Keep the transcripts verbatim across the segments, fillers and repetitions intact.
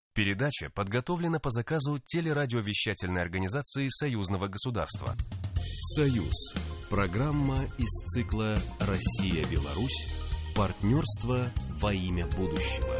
Передача подготовлена по заказу телерадиовещательной организации Союзного государства. «Союз» – программа из цикла «Россия-Беларусь. Партнерство во имя будущего».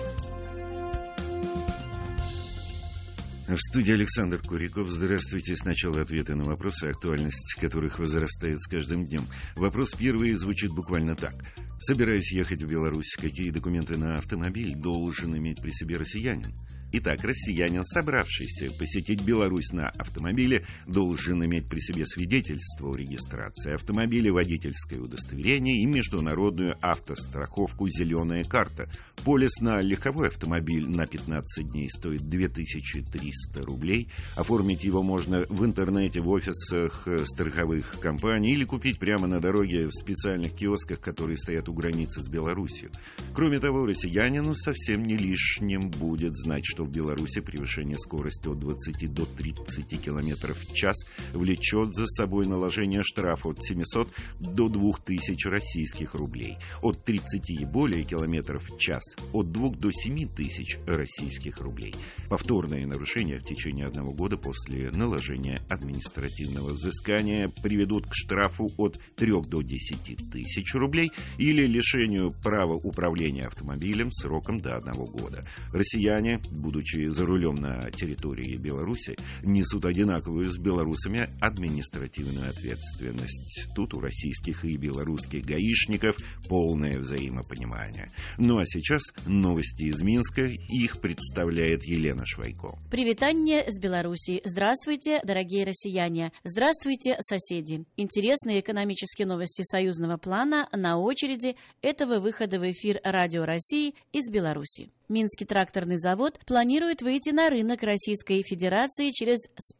В студии Александр Куриков. Здравствуйте. Сначала ответы на вопросы, актуальность которых возрастает с каждым днем. Вопрос первый звучит буквально так. Собираюсь ехать в Беларусь. Какие документы на автомобиль должен иметь при себе россиянин? Итак, россиянин, собравшийся посетить Беларусь на автомобиле, должен иметь при себе свидетельство о регистрации автомобиля, водительское удостоверение и международную автостраховку «Зеленая карта». Полис на легковой автомобиль на пятнадцать дней стоит две тысячи триста рублей. Оформить его можно в интернете, в офисах страховых компаний или купить прямо на дороге в специальных киосках, которые стоят у границы с Беларусью. Кроме того, россиянину совсем не лишним будет знать, что в Беларуси превышение скорости от двадцати до тридцати километров в час влечет за собой наложение штрафа от семисот до двух тысяч российских рублей, от тридцати и более километров в час от двух до семи тысяч российских рублей. Повторное нарушение в течение одного года после наложения административного взыскания приведут к штрафу от трёх до десяти тысяч рублей или лишению права управления автомобилем сроком до одного года. Россияне, будучи за рулем на территории Беларуси, несут одинаковую с белорусами административную ответственность. Тут у российских и белорусских гаишников полное взаимопонимание. Ну а сейчас новости из Минска. Их представляет Елена Швайко. Привитание с Беларуси. Здравствуйте, дорогие россияне. Здравствуйте, соседи. Интересные экономические новости союзного плана на очереди этого выхода в эфир Радио России из Беларуси. Минский тракторный завод планирует выйти на рынок Российской Федерации через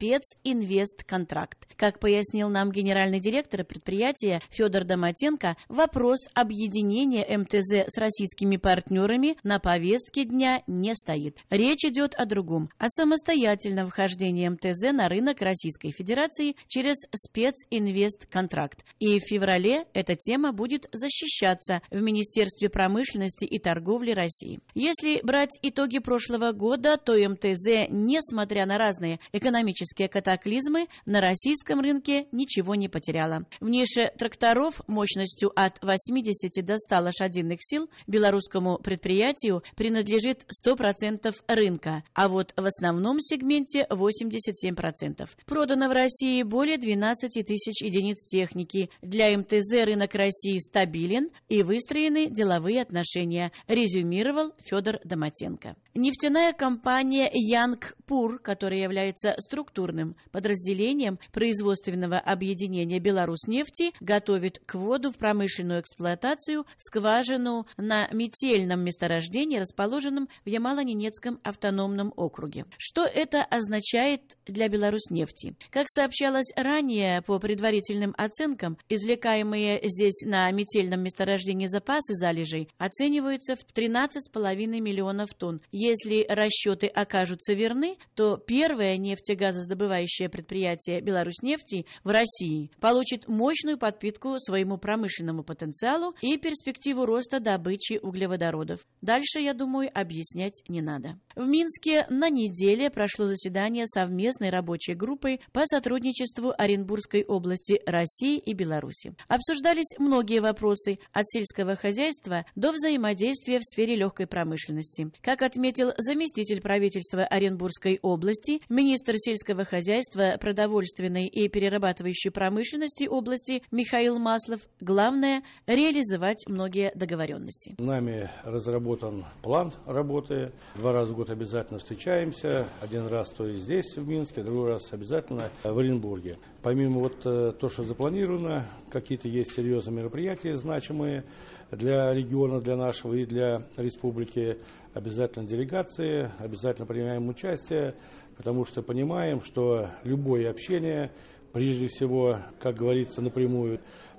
специнвестконтракт. Как пояснил нам генеральный директор предприятия Федор Доматенко, вопрос объединения эм тэ зэ с российскими партнерами на повестке дня не стоит. Речь идет о другом, о самостоятельном вхождении эм тэ зэ на рынок Российской Федерации через специнвестконтракт. И в феврале эта тема будет защищаться в Министерстве промышленности и торговли России. Если брать итоги прошлого года, то эм тэ зэ, несмотря на разные экономические катаклизмы, на российском рынке ничего не потеряла. В нише тракторов мощностью от восьмидесяти до ста лошадиных сил белорусскому предприятию принадлежит сто процентов рынка, а вот в основном сегменте восемьдесят семь процентов. Продано в России более двенадцати тысяч единиц техники. Для эм тэ зэ рынок России стабилен и выстроены деловые отношения, резюмировал Федор Доматенко. Нефтяная компания Янгпур, которая является структурным подразделением производственного объединения Беларуснефти, готовит к вводу в промышленную эксплуатацию скважину на метельном месторождении, расположенном в Ямало-Ненецком автономном округе. Что это означает для Беларуснефти? Как сообщалось ранее, по предварительным оценкам, извлекаемые здесь на метельном месторождении запасы залежей оцениваются в тринадцать с половиной миллионов тонн. Если расчеты окажутся верны, то первое нефтегазосдобывающее предприятие Беларуснефти в России получит мощную подпитку своему промышленному потенциалу и перспективу роста добычи углеводородов. Дальше, я думаю, объяснять не надо. В Минске на неделе прошло заседание совместной рабочей группы по сотрудничеству Оренбургской области России и Беларуси. Обсуждались многие вопросы от сельского хозяйства до взаимодействия в сфере легкой промышленности. Как отметил заместитель правительства Оренбургской области, министр сельского хозяйства, продовольственной и перерабатывающей промышленности области Михаил Маслов, главное – реализовать многие договоренности. Нами разработан план работы. Два раза в год обязательно встречаемся. Один раз то есть здесь, в Минске, другой раз обязательно в Оренбурге. Помимо вот то, что запланировано, какие-то есть серьезные мероприятия, значимые для региона, для нашего и для республики. Обязательно делегации, обязательно принимаем участие, потому что понимаем, что любое общение, прежде всего, как говорится, напрямую,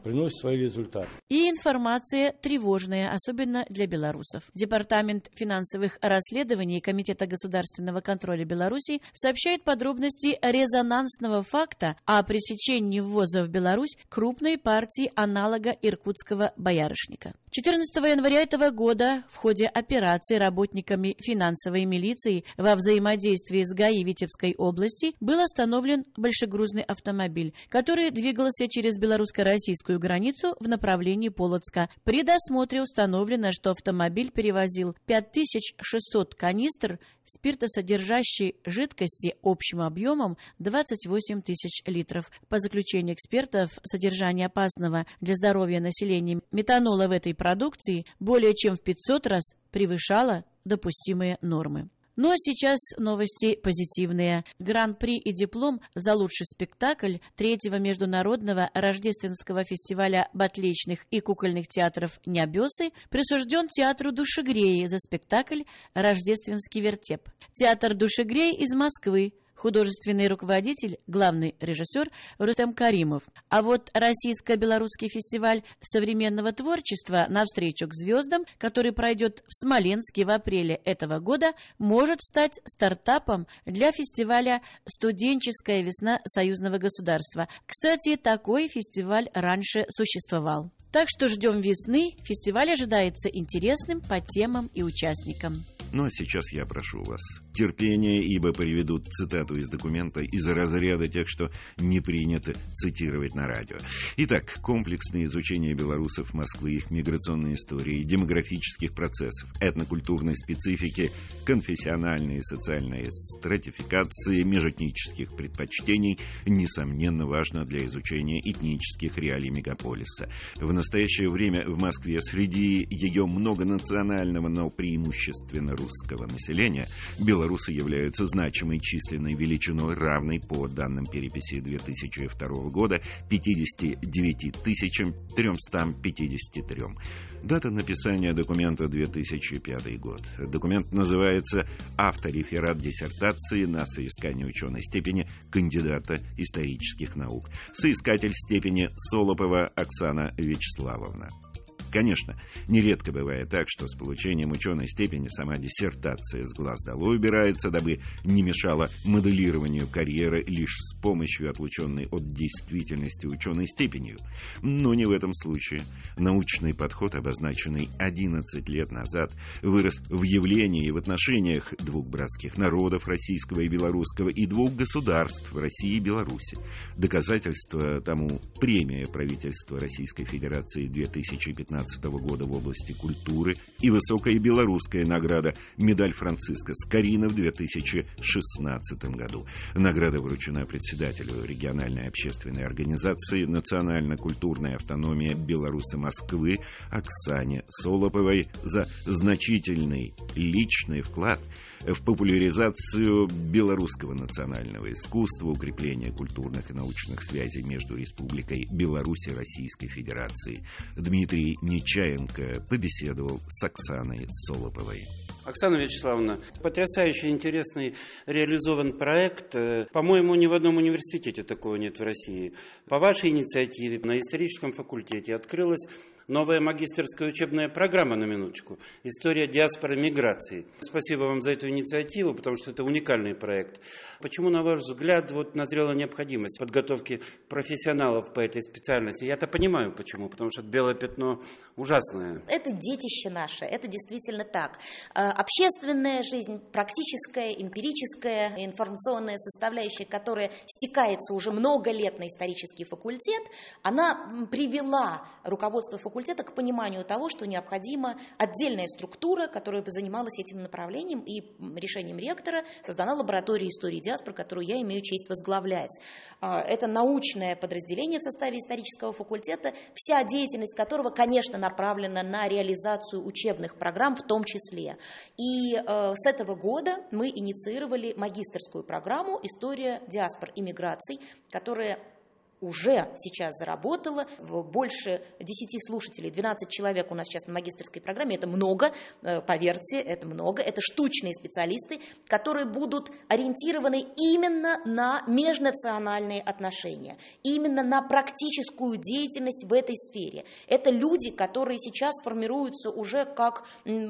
приносит свои результаты. И информация тревожная, особенно для белорусов. Департамент финансовых расследований Комитета государственного контроля Беларуси сообщает подробности резонансного факта о пресечении ввоза в Беларусь крупной партии аналога иркутского боярышника. четырнадцатого января этого года в ходе операции работниками финансовой милиции во взаимодействии с ГАИ Витебской области был остановлен большегрузный автомобиль, который двигался через белорусско-российскую границу в направлении Полоцка. При досмотре установлено, что автомобиль перевозил пять тысяч шестьсот канистр спиртосодержащей жидкости общим объемом двадцать восемь тысяч литров. По заключению экспертов, содержание опасного для здоровья населения метанола в этой продукции более чем в пятьсот раз превышало допустимые нормы. Ну а сейчас новости позитивные. Гран-при и диплом за лучший спектакль третьего международного рождественского фестиваля батлейчных и кукольных театров «Нябесы» присужден театру «Душегреи» за спектакль «Рождественский вертеп». Театр «Душегрей» из Москвы. Художественный руководитель, главный режиссер Рустем Каримов. А вот российско-белорусский фестиваль современного творчества «Навстречу к звездам», который пройдет в Смоленске в апреле этого года, может стать стартапом для фестиваля «Студенческая весна союзного государства». Кстати, такой фестиваль раньше существовал. Так что ждем весны. Фестиваль ожидается интересным по темам и участникам. Ну а сейчас я прошу вас терпения, ибо приведут цитату из документа из разряда тех, что не принято цитировать на радио. Итак, комплексное изучение белорусов Москвы, их миграционной истории, демографических процессов, этнокультурной специфики, конфессиональной и социальной стратификации, межэтнических предпочтений, несомненно, важно для изучения этнических реалий мегаполиса. В настоящее время в Москве среди ее многонационального, но преимущественно русского населения белорусы являются значимой численной величиной, равной, по данным переписи две тысячи второго года, пятьдесят девять тысяч триста пятьдесят три. Дата написания документа две тысячи пятый год. Документ называется «Автореферат диссертации на соискание ученой степени кандидата исторических наук». Соискатель степени Солопова Оксана Вячеславовна. Конечно, нередко бывает так, что с получением ученой степени сама диссертация с глаз долой убирается, дабы не мешала моделированию карьеры лишь с помощью отлученной от действительности ученой степенью. Но не в этом случае. Научный подход, обозначенный одиннадцать лет назад, вырос в явлении и в отношениях двух братских народов, российского и белорусского, и двух государств, России и Беларуси. Доказательство тому премия правительства Российской Федерации две тысячи пятнадцатого года в области культуры и высокая белорусская награда «Медаль Франциска Скорина» в две тысячи шестнадцатом году. Награда вручена председателю региональной общественной организации «Национально-культурная автономия Беларуси Москвы» Оксане Солоповой за значительный личный вклад в популяризацию белорусского национального искусства, укрепление культурных и научных связей между Республикой Беларусь и Российской Федерацией. Дмитрий Нечаенко побеседовал с Оксаной Солоповой. Оксана Вячеславовна, потрясающе интересный реализован проект. По-моему, ни в одном университете такого нет в России. По вашей инициативе на историческом факультете открылась новая магистерская учебная программа, на минуточку, «История диаспоры миграции». Спасибо вам за эту инициативу, потому что это уникальный проект. Почему, на ваш взгляд, вот назрела необходимость подготовки профессионалов по этой специальности? Я-то понимаю, почему, потому что белое пятно ужасное. Это детище наше, это действительно так. Общественная жизнь, практическая, эмпирическая, информационная составляющая, которая стекается уже много лет на исторический факультет, она привела руководство факультета факультета к пониманию того, что необходима отдельная структура, которая бы занималась этим направлением, и решением ректора создана лаборатория истории диаспор, которую я имею честь возглавлять. Это научное подразделение в составе исторического факультета, вся деятельность которого, конечно, направлена на реализацию учебных программ в том числе. И с этого года мы инициировали магистерскую программу «История диаспор и миграций», которая уже сейчас заработало больше десяти слушателей, двенадцать человек у нас сейчас на магистерской программе, это много, поверьте, это много, это штучные специалисты, которые будут ориентированы именно на межнациональные отношения, именно на практическую деятельность в этой сфере. Это люди, которые сейчас формируются уже как,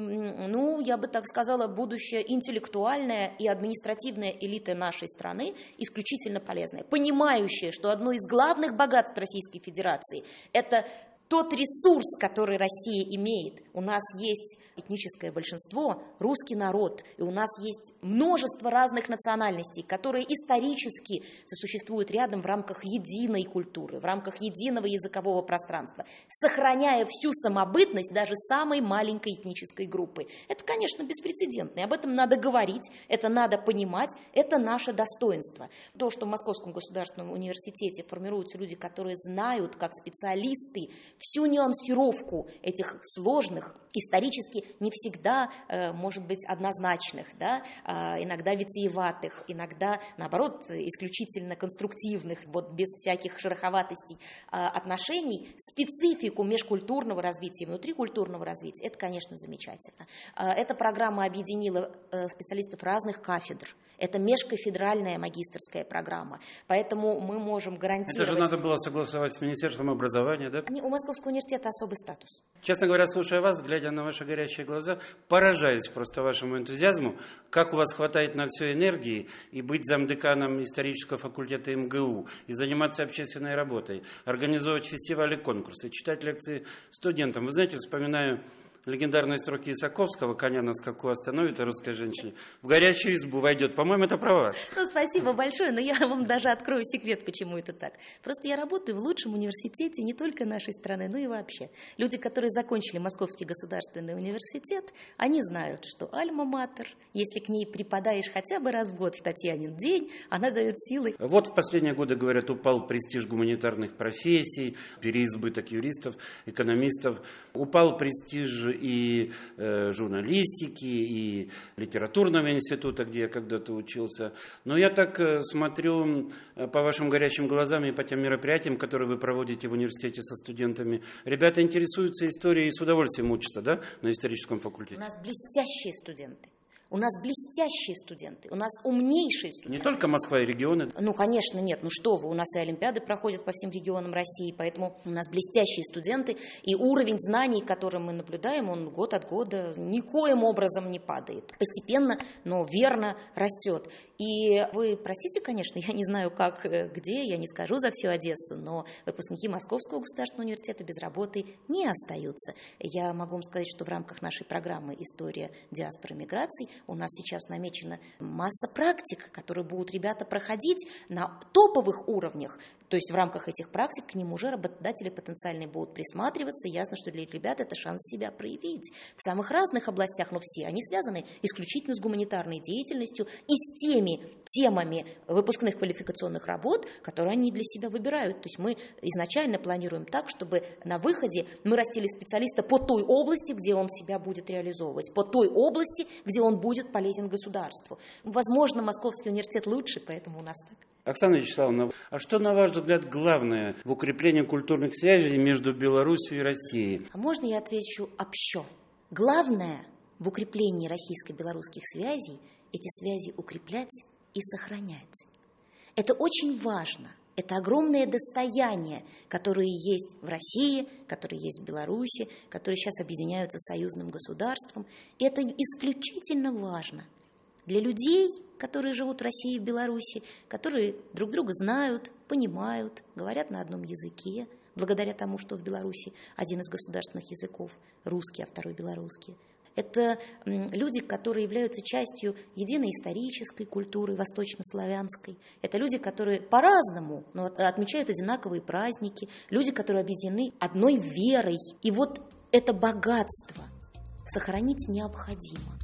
ну, я бы так сказала, будущая интеллектуальная и административная элита нашей страны, исключительно полезная, понимающая, что одно из главных богатств Российской Федерации – это тот ресурс, который Россия имеет. У нас есть этническое большинство, русский народ, и у нас есть множество разных национальностей, которые исторически сосуществуют рядом в рамках единой культуры, в рамках единого языкового пространства, сохраняя всю самобытность даже самой маленькой этнической группы. Это, конечно, беспрецедентно, и об этом надо говорить, это надо понимать, это наше достоинство. То, что в Московском государственном университете формируются люди, которые знают, как специалисты, всю нюансировку этих сложных, исторически не всегда, э, может быть, однозначных, да, э, иногда витиеватых, иногда, наоборот, исключительно конструктивных, вот без всяких шероховатостей э, отношений, специфику межкультурного развития, внутрикультурного развития, это, конечно, замечательно. Э, эта программа объединила э, специалистов разных кафедр. Это межкафедральная магистерская программа, поэтому мы можем гарантировать... Это же надо было согласовать с Министерством образования, да? У Московского университета особый статус. Честно говоря, слушая вас, глядя на ваши горячие глаза, поражаюсь просто вашему энтузиазму, как у вас хватает на все энергии и быть замдеканом исторического факультета эм гэ у, и заниматься общественной работой, организовывать фестивали, конкурсы, читать лекции студентам. Вы знаете, вспоминаю легендарные строки Исаковского: «Коня на скаку остановит, а русская женщина в горячую избу войдет». По-моему, это права. Ну, спасибо большое, но я вам даже открою секрет, почему это так. Просто я работаю в лучшем университете не только нашей страны, но и вообще. Люди, которые закончили Московский государственный университет, они знают, что альма-матер, если к ней припадаешь хотя бы раз в год в Татьянин день, она дает силы. Вот в последние годы, говорят, упал престиж гуманитарных профессий, переизбыток юристов, экономистов, упал престиж и э, журналистики, и литературного института, где я когда-то учился. Но я так э, смотрю э, по вашим горячим глазам и по тем мероприятиям, которые вы проводите в университете со студентами. Ребята интересуются историей и с удовольствием учатся, да, на историческом факультете? У нас блестящие студенты. У нас блестящие студенты, у нас умнейшие студенты. Не только Москва и регионы? Ну, конечно, нет. Ну что вы, у нас и олимпиады проходят по всем регионам России, поэтому у нас блестящие студенты, и уровень знаний, который мы наблюдаем, он год от года никоим образом не падает. Постепенно, но верно растет. И вы простите, конечно, я не знаю, как, где, я не скажу за всю Одессу, но выпускники Московского государственного университета без работы не остаются. Я могу вам сказать, что в рамках нашей программы «История диаспоры и миграций» у нас сейчас намечена масса практик, которые будут ребята проходить на топовых уровнях. То есть в рамках этих практик к ним уже работодатели потенциальные будут присматриваться. Ясно, что для ребят это шанс себя проявить в самых разных областях, но все они связаны исключительно с гуманитарной деятельностью и с теми темами выпускных квалификационных работ, которые они для себя выбирают. То есть мы изначально планируем так, чтобы на выходе мы растили специалиста по той области, где он себя будет реализовывать, по той области, где он будет полезен государству. Возможно, Московский университет лучше, поэтому у нас так. Оксана Вячеславовна, а что, на ваш взгляд, главное в укреплении культурных связей между Беларусью и Россией? А можно я отвечу общо? Главное в укреплении российско-белорусских связей – эти связи укреплять и сохранять. Это очень важно. Это огромное достояние, которые есть в России, которые есть в Беларуси, которые сейчас объединяются союзным государством. И это исключительно важно для людей, которые живут в России и в Беларуси, которые друг друга знают, понимают, говорят на одном языке, благодаря тому, что в Беларуси один из государственных языков русский, а второй белорусский. Это люди, которые являются частью единой исторической культуры, восточнославянской. Это люди, которые по-разному, но отмечают одинаковые праздники, люди, которые объединены одной верой. И вот это богатство сохранить необходимо.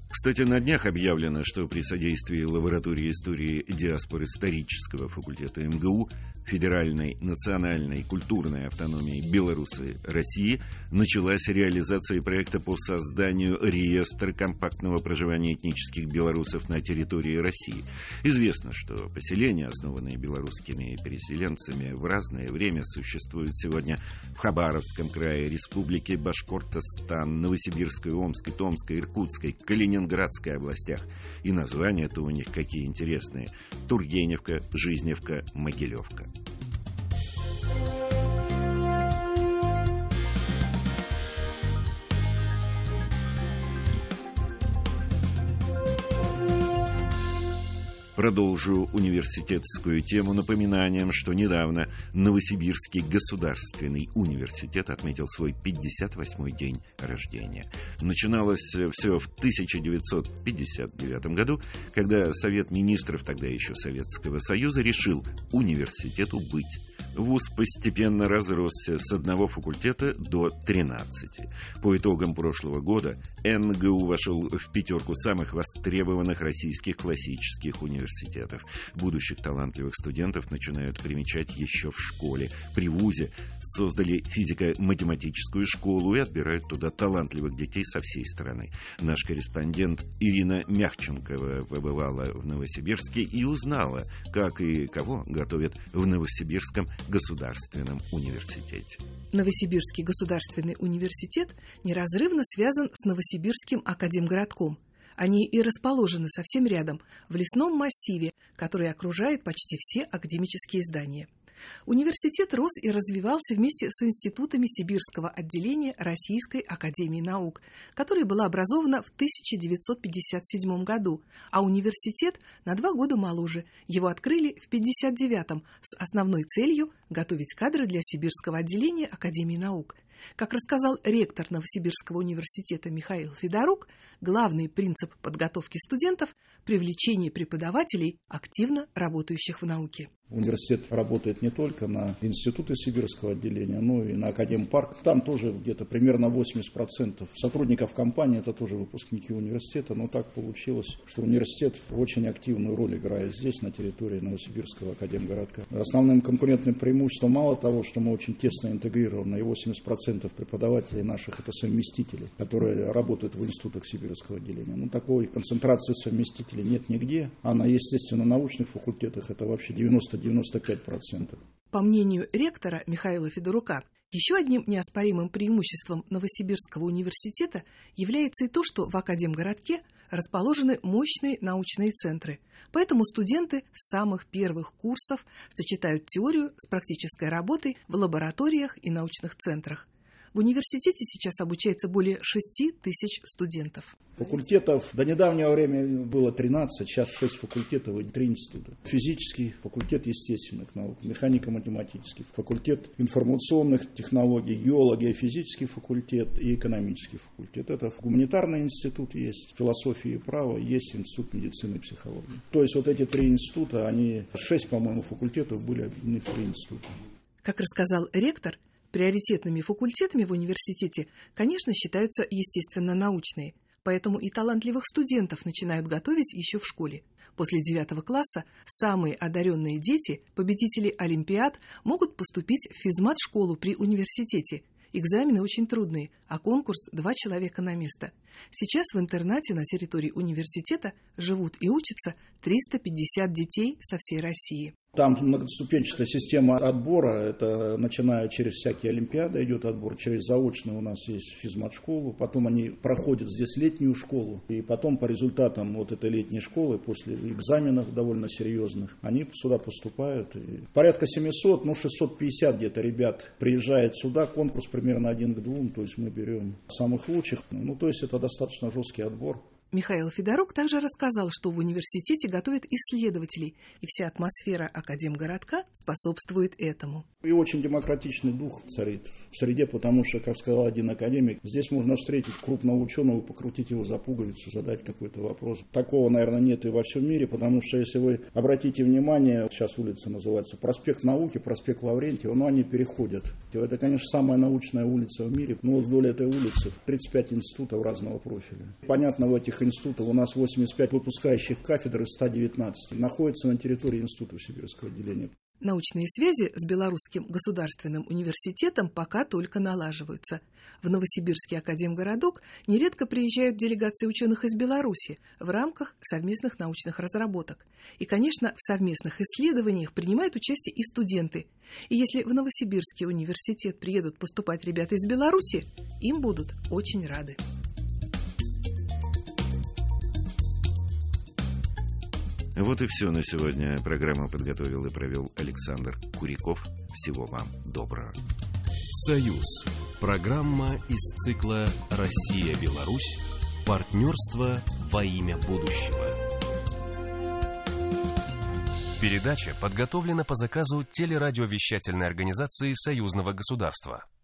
Кстати, на днях объявлено, что при содействии лаборатории истории диаспор исторического факультета эм гэ у Федеральной национальной культурной автономии Беларуси России началась реализация проекта по созданию реестра компактного проживания этнических белорусов на территории России. Известно, что поселения, основанные белорусскими переселенцами, в разное время существуют сегодня в Хабаровском крае, Республике Башкортостан, Новосибирской, Омской, Томской, Иркутской, Калининградской областях. И названия-то у них какие интересные: Тургеневка, Жизневка, Могилевка. Продолжу университетскую тему напоминанием, что недавно Новосибирский государственный университет отметил свой пятьдесят восьмой день рождения. Начиналось все в тысяча девятьсот пятьдесят девятом году, когда Совет министров, тогда еще Советского Союза, решил университету быть. Вуз постепенно разросся с одного факультета до тринадцати. По итогам прошлого года эн гэ у вошел в пятерку самых востребованных российских классических университетов. Будущих талантливых студентов начинают примечать еще в школе. При вузе создали физико-математическую школу и отбирают туда талантливых детей со всей страны. Наш корреспондент Ирина Мяхченкова побывала в Новосибирске и узнала, как и кого готовят в Новосибирском государственном университете. Новосибирский государственный университет неразрывно связан с Новосибирским академгородком. Они и расположены совсем рядом, в лесном массиве, который окружает почти все академические здания. Университет рос и развивался вместе с институтами Сибирского отделения Российской академии наук, которая была образована в тысяча девятьсот пятьдесят седьмом году, а университет на два года моложе. Его открыли в пятьдесят девятом с основной целью готовить кадры для Сибирского отделения Академии наук. Как рассказал ректор Новосибирского университета Михаил Федорук, главный принцип подготовки студентов – привлечение преподавателей, активно работающих в науке. Университет работает не только на институты Сибирского отделения, но и на Академпарк. Там тоже где-то примерно восемьдесят процентов сотрудников компании – это тоже выпускники университета. Но так получилось, что университет очень активную роль играет здесь, на территории Новосибирского академгородка. Основным конкурентным преимуществом мало того, что мы очень тесно интегрированы, и восемьдесят процентов преподавателей наших – это совместители, которые работают в институтах Сибирского отделения. Ну, такой концентрации совместителей нет нигде, а на естественно-научных факультетах это вообще девяносто-девяносто пять процентов. По мнению ректора Михаила Федорука, еще одним неоспоримым преимуществом Новосибирского университета является и то, что в академгородке расположены мощные научные центры. Поэтому студенты с самых первых курсов сочетают теорию с практической работой в лабораториях и научных центрах. В университете сейчас обучается более шести тысяч студентов. Факультетов до недавнего времени было тринадцать, сейчас шесть факультетов и три института. Физический факультет естественных наук, механико-математический факультет информационных технологий, геология, физический факультет и экономический факультет. Это гуманитарный институт есть, философия и право, есть институт медицины и психологии. То есть вот эти три института, они, шесть, по-моему, факультетов были объединены в три института. Как рассказал ректор, приоритетными факультетами в университете, конечно, считаются естественно-научные, поэтому и талантливых студентов начинают готовить еще в школе. После девятого класса самые одаренные дети, победители олимпиад, могут поступить в физмат-школу при университете. Экзамены очень трудные, а конкурс два человека на место. Сейчас в интернате на территории университета живут и учатся триста пятьдесят детей со всей России. Там многоступенчатая система отбора, это начиная через всякие олимпиады идет отбор, через заочную у нас есть физмат-школу, потом они проходят здесь летнюю школу, и потом по результатам вот этой летней школы, после экзаменов довольно серьезных, они сюда поступают. И порядка семьсот, ну шестьсот пятьдесят где-то ребят приезжает сюда, конкурс примерно один к двум, то есть мы берем самых лучших, ну то есть это достаточно жесткий отбор. Михаил Федорук также рассказал, что в университете готовят исследователей, и вся атмосфера академгородка способствует этому. И очень демократичный дух царит в среде, потому что, как сказал один академик, здесь можно встретить крупного ученого, покрутить его за пуговицу, задать какой-то вопрос. Такого, наверное, нет и во всем мире, потому что, если вы обратите внимание, сейчас улица называется проспект Науки, проспект Лаврентьева, но они переходят. Это, конечно, самая научная улица в мире, но вдоль этой улицы тридцать пять институтов разного профиля. Понятно, в этих наших институтов, у нас восемьдесят пять выпускающих кафедр из ста девятнадцати, находятся на территории институтов сибирского отделения. Научные связи с Белорусским государственным университетом пока только налаживаются. В Новосибирский академгородок нередко приезжают делегации ученых из Беларуси в рамках совместных научных разработок. И, конечно, в совместных исследованиях принимают участие и студенты. И если в Новосибирский университет приедут поступать ребята из Беларуси, им будут очень рады. Вот и все на сегодня. Программу подготовил и провел Александр Куриков. Всего вам доброго. «Союз». Программа из цикла «Россия-Беларусь. Партнерство во имя будущего». Передача подготовлена по заказу телерадиовещательной организации Союзного государства.